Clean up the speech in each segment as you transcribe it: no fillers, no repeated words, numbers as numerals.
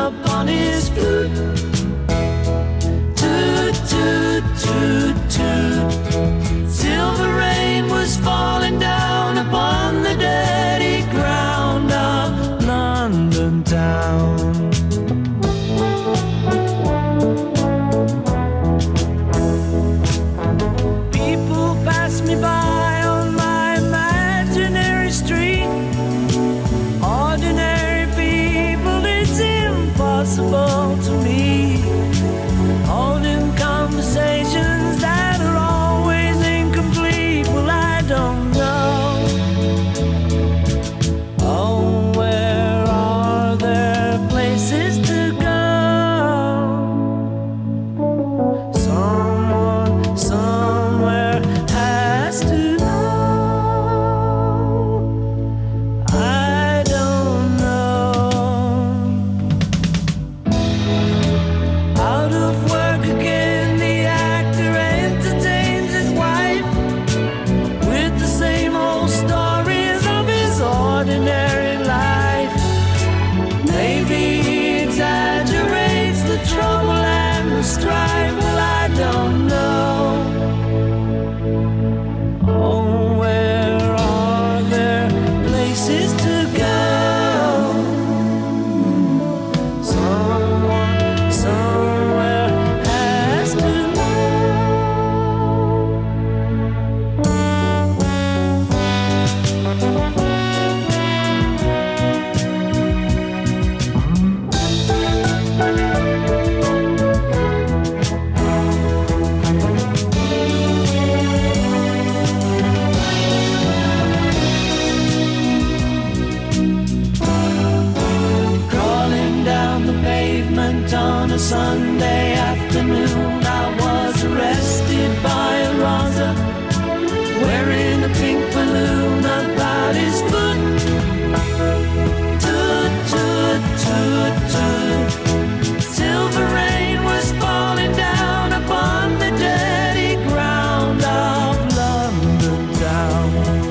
upon his flute. Toot, toot, toot, toot. Silver rain was falling down upon the dirty ground of London town. People pass me by on my imaginary street. Ordinary people, it's impossible to meet. Holding conversations that are always incomplete. Well, I don't know. Oh, where are there places to go? Someone, somewhere has to know. I don't know. Out of work again, the actor entertains his wife with the same old stories of his ordinary life. Maybe he exaggerates the trouble and the strife. Well, I don't know. Oh, where are there places to go? Someone, somewhere has to know. Crawling down the pavement on a Sunday afternoon, I was arrested by a Raza wearing a pink balloon about his foot. Toot, toot, toot, toot. Silver rain was falling down upon the dirty ground of London town.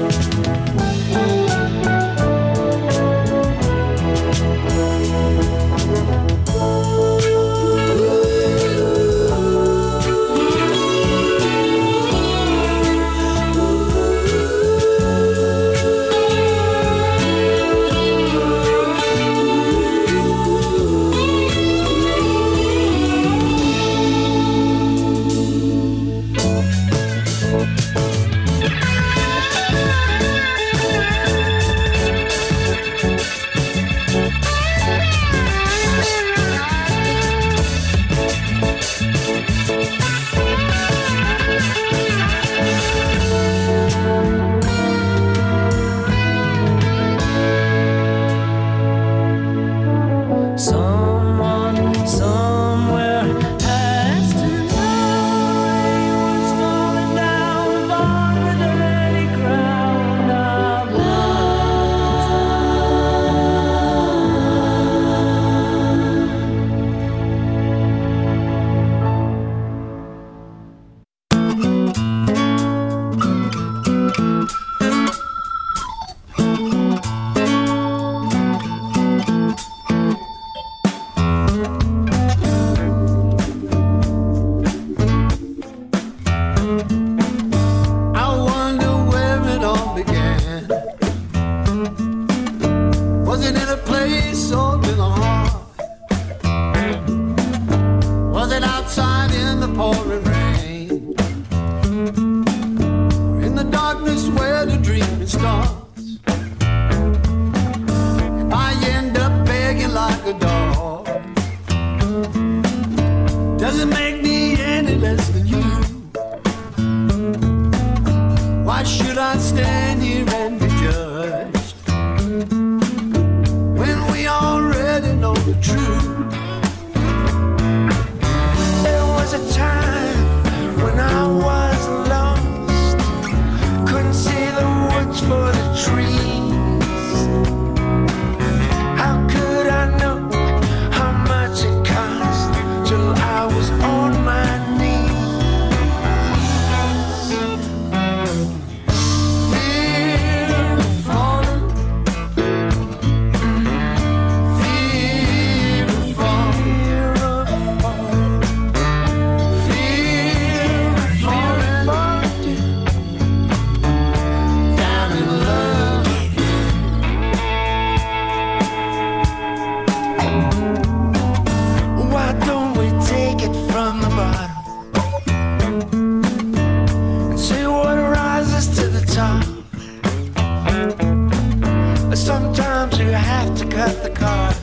Someone, somewhere has to know. Rain was falling down upon the dirty ground of I wonder where it all began. Was it in a place or in a heart? Was it outside in the pouring rain? Or in the darkness where the dreaming starts? If I end up begging like a dog, does it make me any less than you? Why should I stand here and be judged when we already know the truth? There was a time when I was lost, couldn't see the woods for the trees. How could I know how much it cost till I was on my knees? Fear of falling, sometimes you have to cut the cards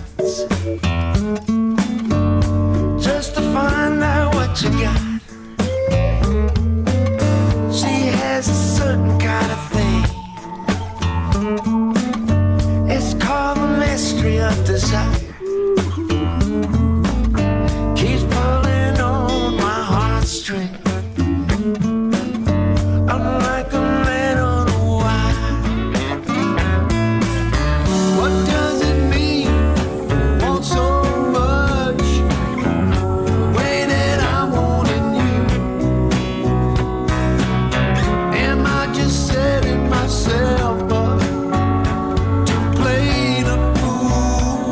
just to find out what you got. She has a certain kind of thing. It's called the mystery of desire. Keeps pulling on my heartstring. I'm like a man on a wire. What does it mean? Want so much the way that I'm wanting you. Am I just setting myself up to play the fool?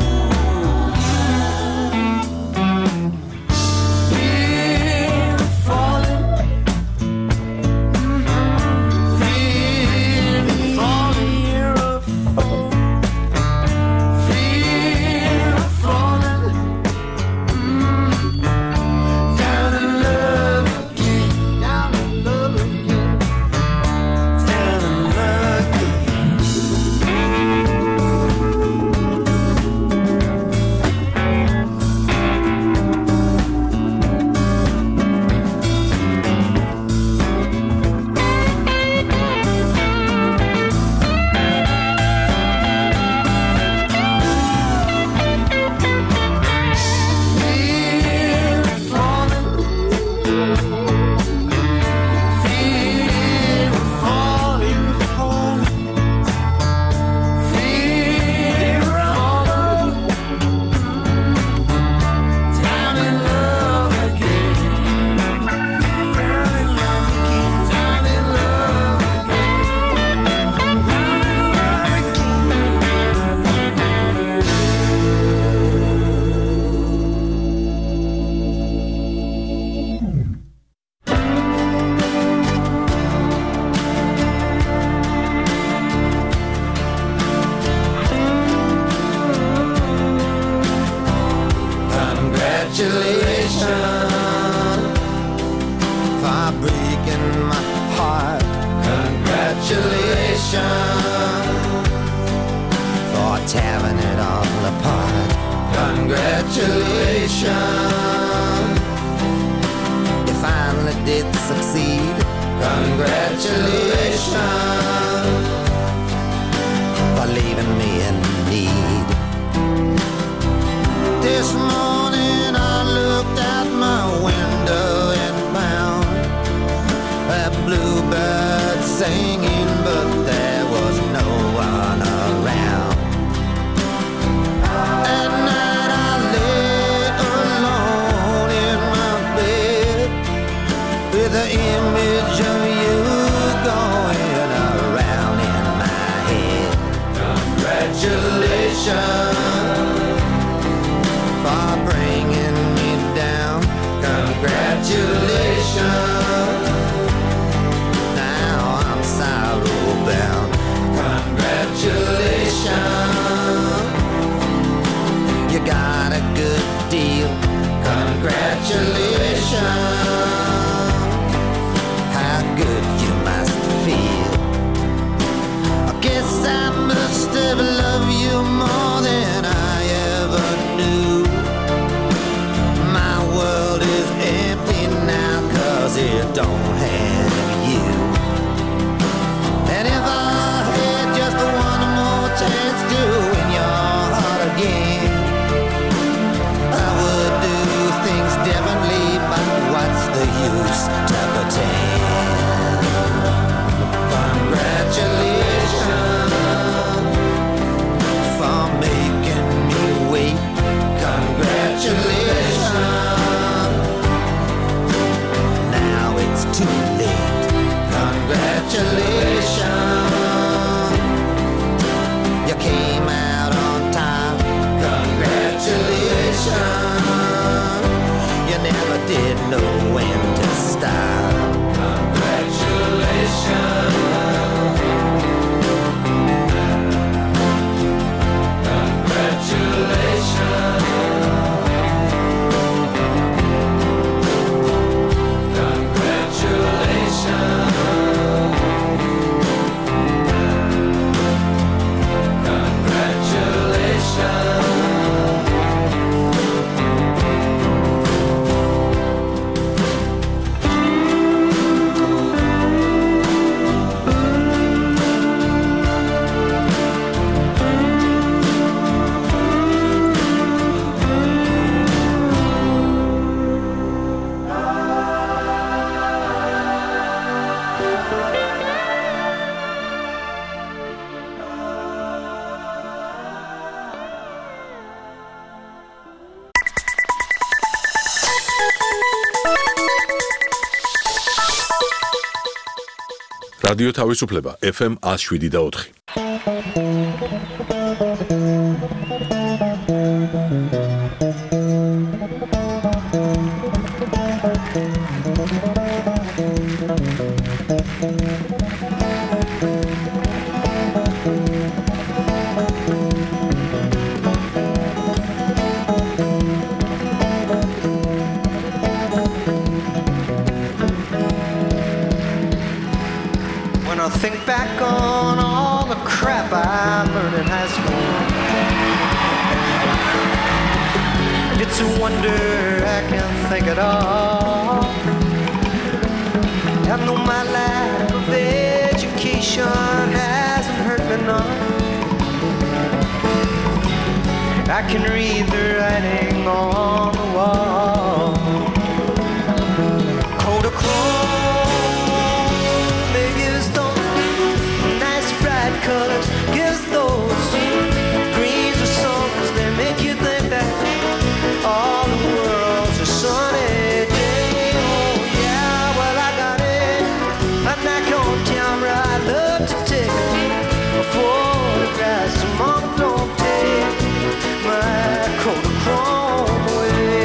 Fear of falling, fear of falling, fear of falling, down in love again, down in love again, down in love again. Fear of falling, fear of falling, fear of falling, down in love again, down in love again, down in love Congratulations for breaking my heart. Congratulations for tearing it all apart. Congratulations, you finally did succeed. Congratulations for leaving me in need. This morning I looked out my window and found a bluebird singing, but there was no one around. At night I lay alone in my bed with the image of you going around in my head. Congratulations for bringing me down. Congratulations, now I'm sorrow bound. Congratulations, you got a good deal. Congratulations, how good you must feel. I guess I must have loved you more than I რადიო თავისუფლება FM 107.4. Think back on all the crap I learned in high school. It's a wonder I can think at all. I know my lack of education hasn't hurt me none. I can read the writing on the wall. Colors, gives those greens or songs that make you think that all the world's a sunny day. Oh yeah, well I got it. I'm not on camera. I love to take a photograph. So mom, don't take my Kodachrome away.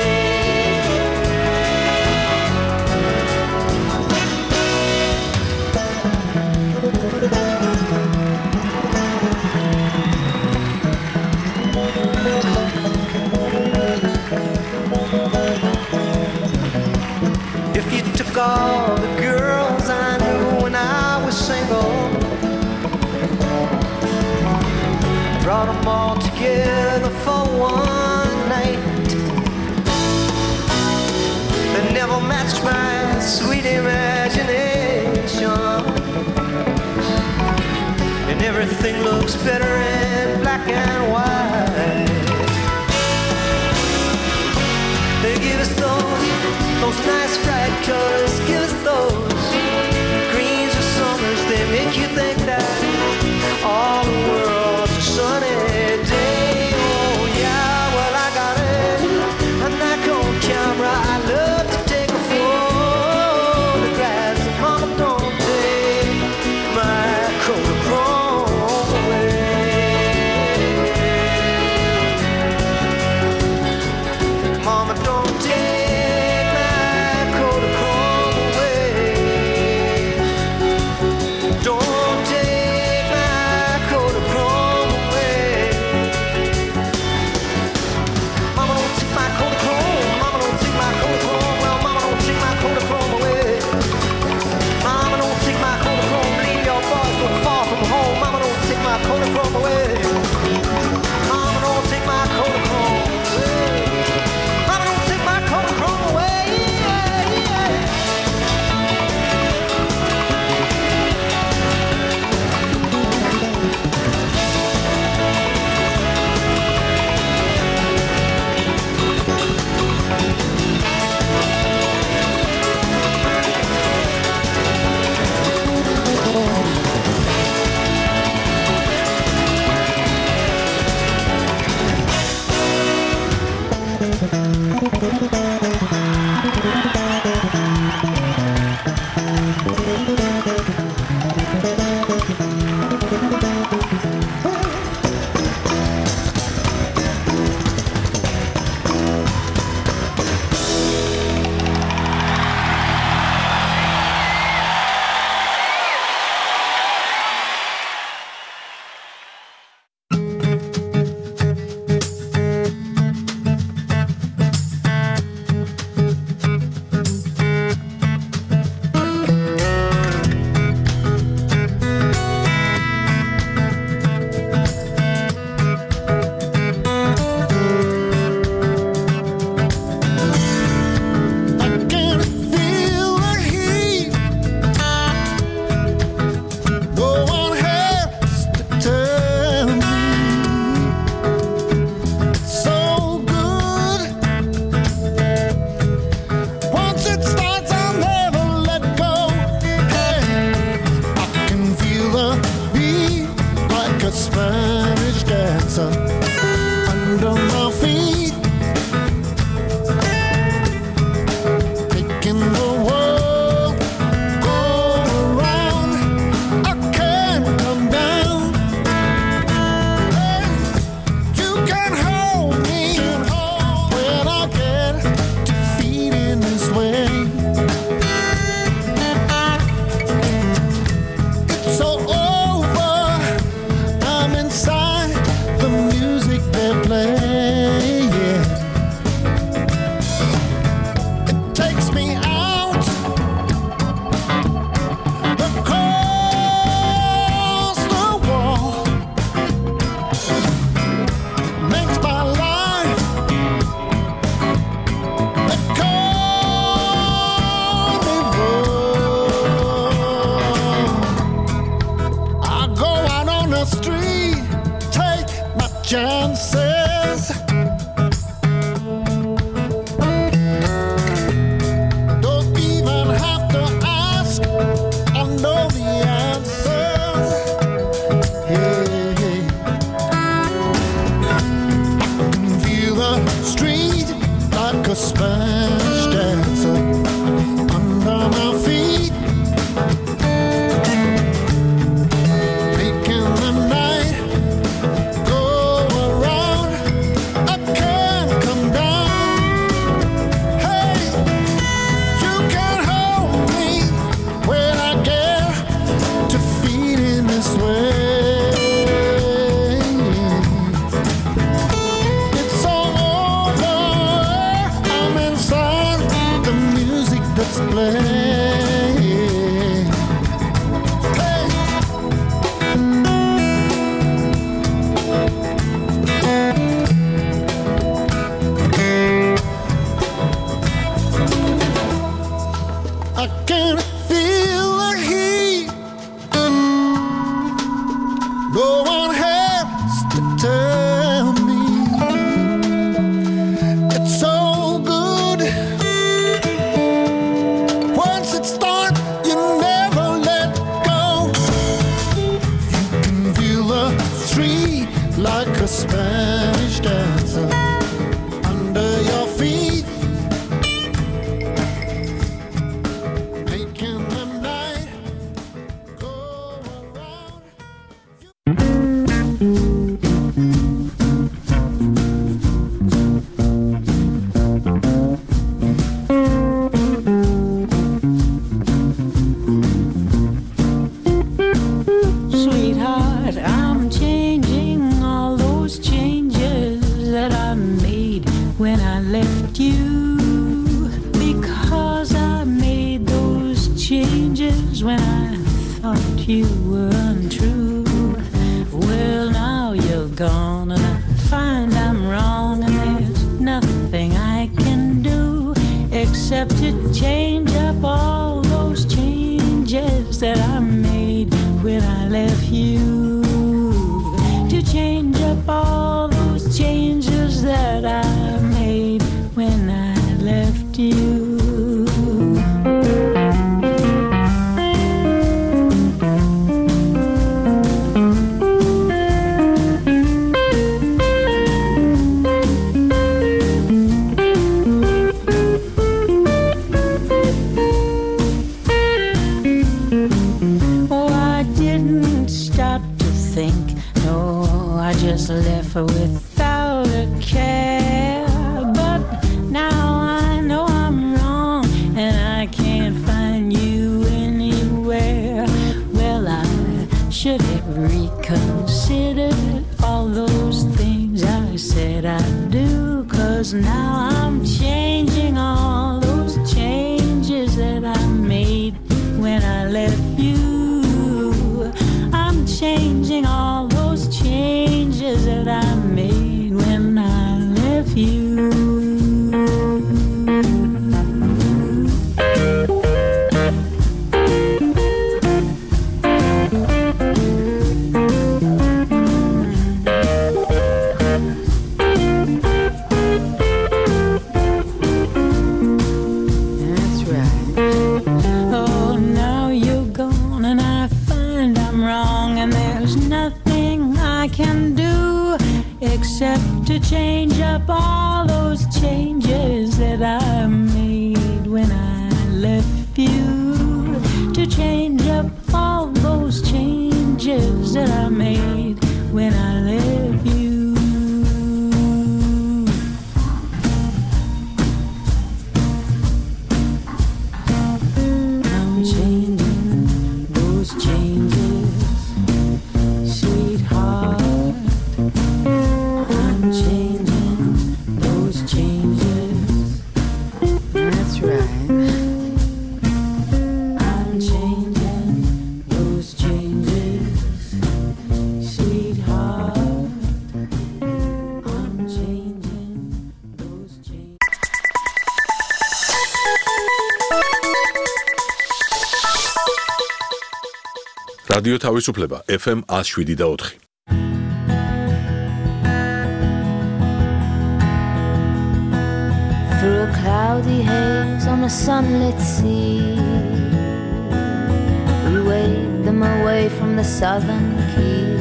All the girls I knew when I was single, brought them all together for one night. They never matched my sweet imagination, and everything looks better in black and white. They give us those nice bright colors, give us those greens or summers. They make you think that all the world's a sunny day. Oh yeah, well I got it. I'm not on camera. I love to take a photograph. So mama, don't take my Kodachrome away. chances. Don't even have to ask or know the answers. Hey, hey. I can feel the street like a Spanish dancer under my feet, making the night go around. I can't come down. Hey, you can hold me when I get to feeling this way. It's all over. I'm inside the music that's playing. Hey. I can feel the heat. No one has to tell me. It's so good. Once it starts, you never let go. You can feel the street like a Spanish dancer under your feet, making the night go around. Sweetheart, I'm changing all those changes that I made when I left you, because I made those changes when I thought you were untrue. Well, now you're gone and I find I'm wrong, and there's nothing I can do except to change up all those changes that I made when I left you. To change up all those changes that I made when I left you. Oh, I didn't stop to think. No, I just left her without a care. But now I know I'm wrong and I can't find you anywhere. Well, I should have reconsidered all those things I said I'd do, 'cause now I'm changing all those changes that I made when I left you. I'm changing all those changes that I made when I left you. That's right. Oh, now you're gone and I find I'm wrong, and there's nothing I can do except to change up all those changes that I made when I left you. To change up all those changes that I made when I left you. I'm changing those changes, sweetheart. I'm changing those changes. That's right. I'm changing those changes, sweetheart. I'm changing those changes. რადიო თავისუფლება FM 107.4. cloudy haze on a sunlit sea. We waved them away from the southern quay.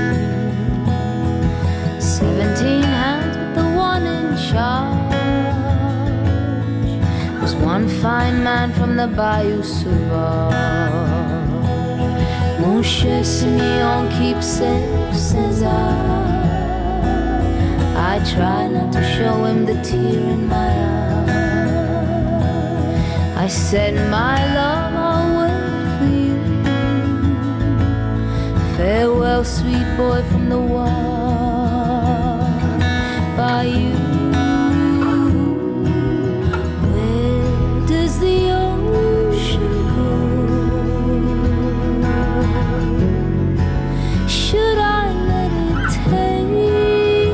17 hands with the one in charge was one fine man from the Bayou Sauvage. Mon cher Simeon, keep safe, says I try not to show him the tear in my eye. I said, my love, I'll wait for you. Farewell, sweet boy from the wall by you. Where does the ocean go? Should I let it take me?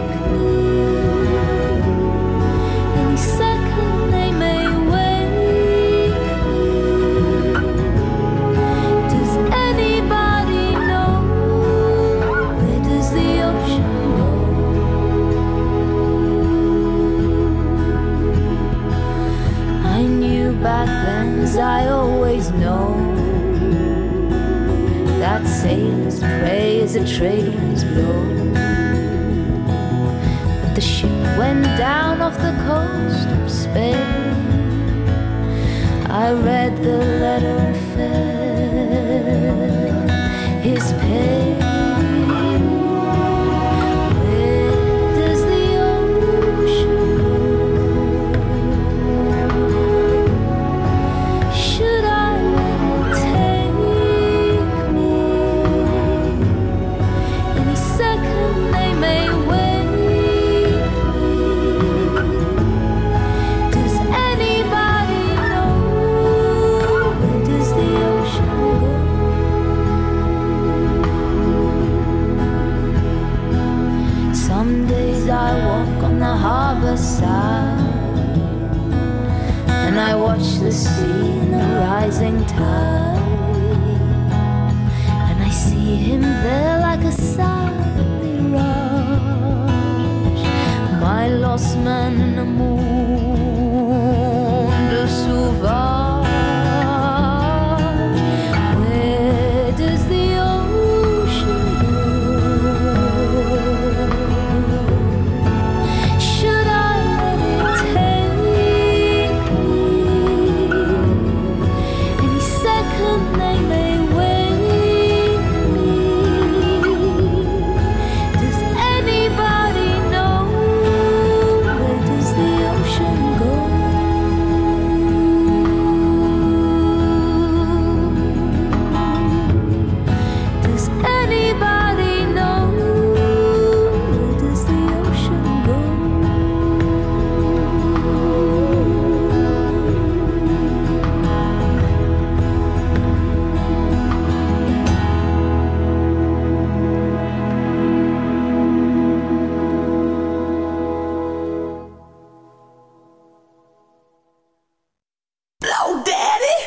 Any second they may wake me. Does anybody know? Where does the ocean go? I knew back then, as I always know, that sailors pray as the trade winds blow. But the ship went down off the coast of Spain. I read the letter and felt his pain. Where does the ocean go? Should I let it take me? Any second they may wake me. Does anybody know? Where does the ocean go? Some days I walk on the harbor side and I watch the sea in the rising tide, and I see him there like a silent mirage, my lost man in the monde sauvage. Where does the ocean go? Should I let it take me? Any second they may wake me. Does anybody know? Where does the ocean go? Does anybody know? Where does the ocean go? Blow daddy.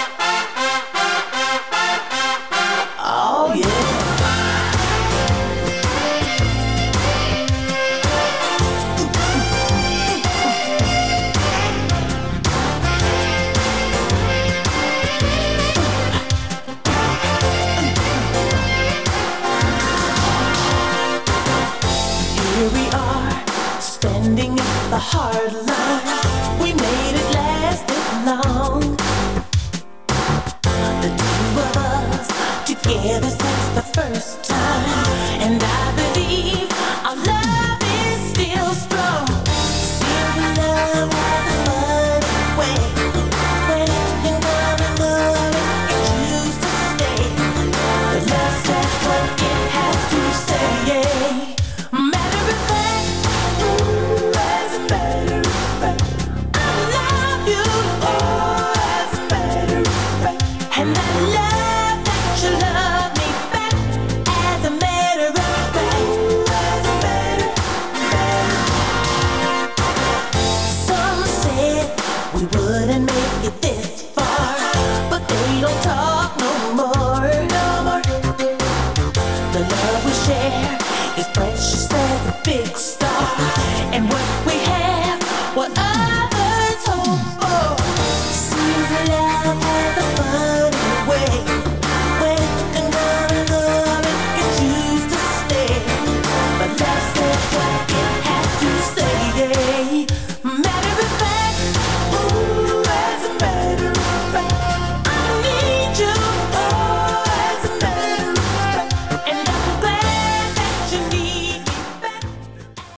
Oh yeah. Here we are, standing at the hard line. We made it last this long. The two of us together since the first time, and I believe our love is still strong. Silver love has a funny way. When you love and love it, it chooses to stay. The love says what it has to say. Matter of fact, as a matter of fact, I love you. Oh, as a matter of fact, and I love that you love me back. As a matter of fact, as a matter of fact. Some said we wouldn't make it this far, but they don't talk no more, no more. The love we share is precious as a big star.